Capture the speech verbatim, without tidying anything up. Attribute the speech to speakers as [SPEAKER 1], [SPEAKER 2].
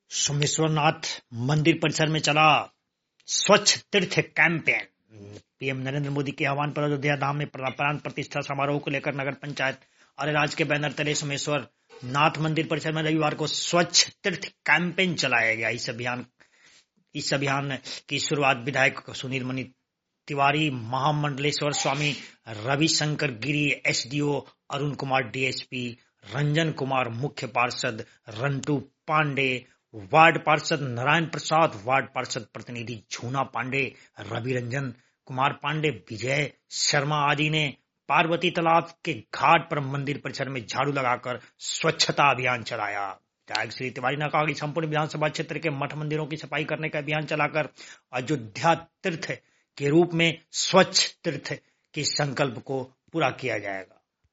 [SPEAKER 1] सोमेश्वरनाथ मंदिर परिसर में चला स्वच्छ तीर्थ कैंपेन। पीएम नरेंद्र मोदी के आह्वान पर अयोध्या धाम में प्राण प्रतिष्ठा समारोह को लेकर नगर पंचायत अरेराज के बैनर तले सोमेश्वर नाथ मंदिर परिसर में रविवार को स्वच्छ तीर्थ कैंपेन चलाया गया। इस अभियान इस अभियान की शुरुआत विधायक सुनील मणि तिवारी, महामंडलेश्वर स्वामी रविशंकर गिरी, एसडीओ अरुण कुमार, डीएसपी रंजन कुमार, मुख्य पार्षद रंटू पांडे, वार्ड पार्षद नारायण प्रसाद, वार्ड पार्षद प्रतिनिधि झूना पांडे, रवि रंजन कुमार पांडे, विजय शर्मा आदि ने पार्वती तालाब के घाट पर मंदिर परिसर में झाड़ू लगाकर स्वच्छता अभियान चलाया। विधायक श्री तिवारी ने कहा कि संपूर्ण विधानसभा क्षेत्र के मठ मंदिरों की सफाई करने का अभियान चलाकर अयोध्या तीर्थ के रूप में स्वच्छ तीर्थ के संकल्प को पूरा किया जाएगा।